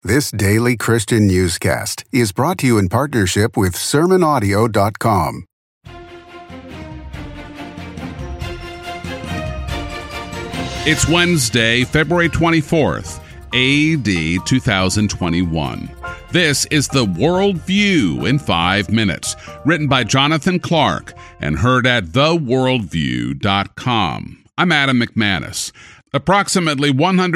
This daily Christian newscast is brought to you in partnership with SermonAudio.com. It's Wednesday, February 24th, AD 2021. This is the World View in 5 minutes, written by Jonathan Clark and heard at theworldview.com. I'm Adam McManus. Approximately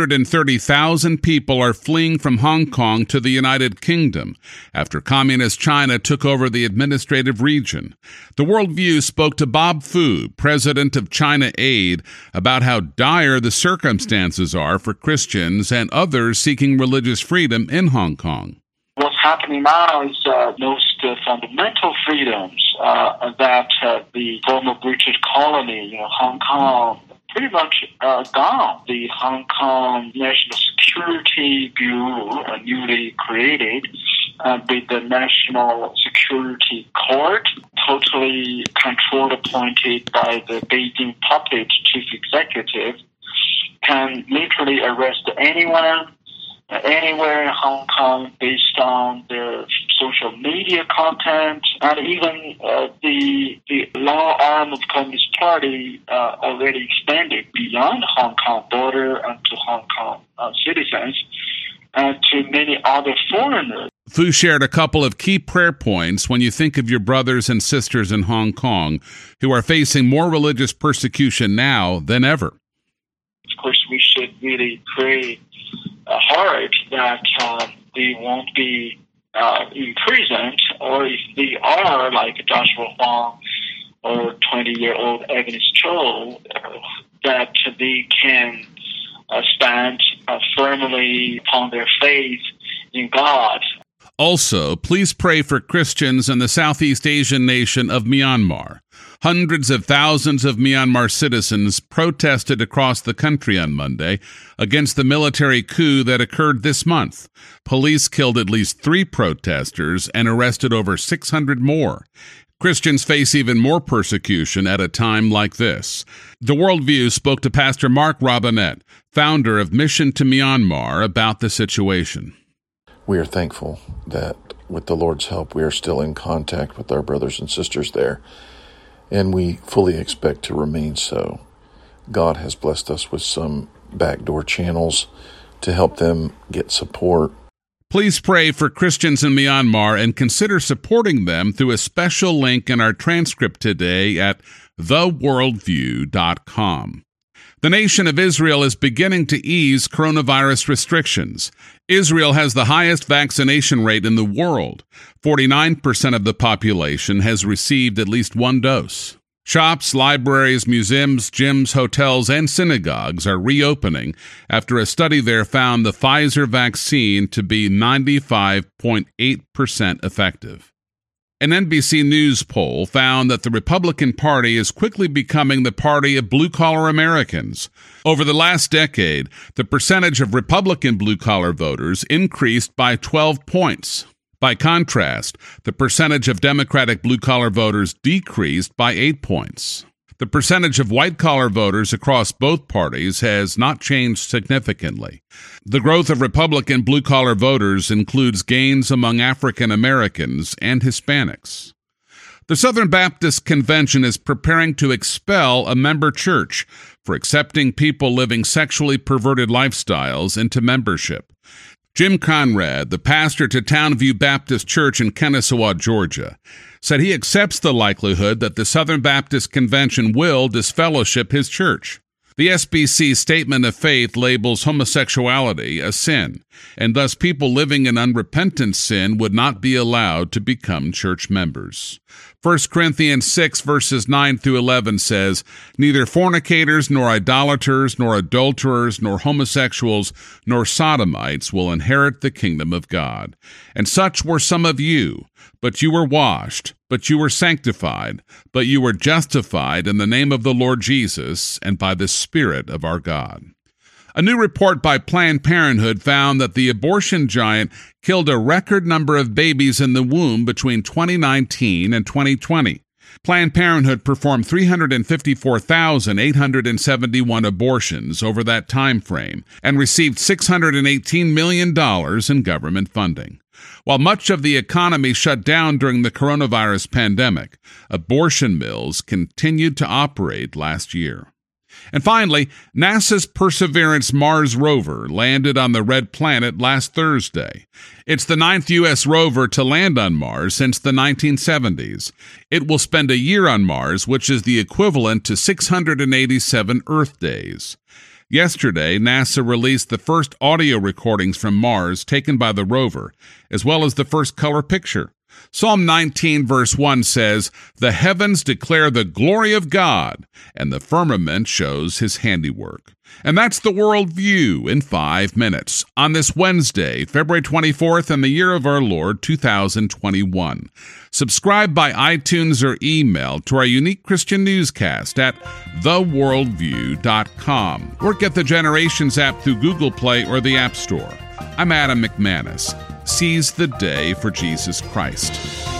130,000 people are fleeing from Hong Kong to the United Kingdom after Communist China took over the administrative region. The World View spoke to Bob Fu, president of China Aid, about how dire the circumstances are for Christians and others seeking religious freedom in Hong Kong. What's happening now is most fundamental freedoms that the former British colony, Hong Kong, pretty much gone. The Hong Kong National Security Bureau, newly created, with the National Security Court, totally controlled, appointed by the Beijing puppet chief executive, can literally arrest anyone, anywhere in Hong Kong based on their social media content, and even the law arm of the Communist Party already expanded beyond Hong Kong border and to Hong Kong citizens and to many other foreigners. Fu shared a couple of key prayer points when you think of your brothers and sisters in Hong Kong who are facing more religious persecution now than ever. Of course, we should really pray hard that they won't be imprisoned, or if they are, like Joshua Huang or 20-year-old Agnes Cho, that they can stand firmly upon their faith in God. Also, please pray for Christians in the Southeast Asian nation of Myanmar. Hundreds of thousands of Myanmar citizens protested across the country on Monday against the military coup that occurred this month. Police killed at least 3 protesters and arrested over 600 more. Christians face even more persecution at a time like this. The Worldview spoke to Pastor Mark Robinette, founder of Mission to Myanmar, about the situation. We are thankful that with the Lord's help, we are still in contact with our brothers and sisters there, and we fully expect to remain so. God has blessed us with some backdoor channels to help them get support. Please pray for Christians in Myanmar and consider supporting them through a special link in our transcript today at theworldview.com. The nation of Israel is beginning to ease coronavirus restrictions. Israel has the highest vaccination rate in the world. 49% of the population has received at least 1 dose. Shops, libraries, museums, gyms, hotels, and synagogues are reopening after a study there found the Pfizer vaccine to be 95.8% effective. An NBC News poll found that the Republican Party is quickly becoming the party of blue-collar Americans. Over the last decade, the percentage of Republican blue-collar voters increased by 12 points. By contrast, the percentage of Democratic blue-collar voters decreased by 8 points. The percentage of white-collar voters across both parties has not changed significantly. The growth of Republican blue-collar voters includes gains among African Americans and Hispanics. The Southern Baptist Convention is preparing to expel a member church for accepting people living sexually perverted lifestyles into membership. Jim Conrad, the pastor to Townview Baptist Church in Kennesaw, Georgia, said he accepts the likelihood that the Southern Baptist Convention will disfellowship his church. The SBC Statement of Faith labels homosexuality a sin, and thus people living in unrepentant sin would not be allowed to become church members. 1 Corinthians 6 verses 9 through 11 says, "Neither fornicators, nor idolaters, nor adulterers, nor homosexuals, nor sodomites will inherit the kingdom of God. And such were some of you, but you were washed, but you were sanctified, but you were justified in the name of the Lord Jesus and by the Spirit of our God." A new report by Planned Parenthood found that the abortion giant killed a record number of babies in the womb between 2019 and 2020. Planned Parenthood performed 354,871 abortions over that time frame and received $618 million in government funding. While much of the economy shut down during the coronavirus pandemic, abortion mills continued to operate last year. And finally, NASA's Perseverance Mars rover landed on the Red Planet last Thursday. It's the 9th U.S. rover to land on Mars since the 1970s. It will spend a year on Mars, which is the equivalent to 687 Earth days. Yesterday, NASA released the first audio recordings from Mars taken by the rover, as well as the first color picture. Psalm 19 verse 1 says, "The heavens declare the glory of God, and the firmament shows his handiwork." And that's the World View in 5 minutes on this Wednesday, February 24th, in the year of our Lord, 2021. Subscribe by iTunes or email to our unique Christian newscast at theworldview.com, or get the Generations app through Google Play or the App Store. I'm Adam McManus. Seize the day for Jesus Christ.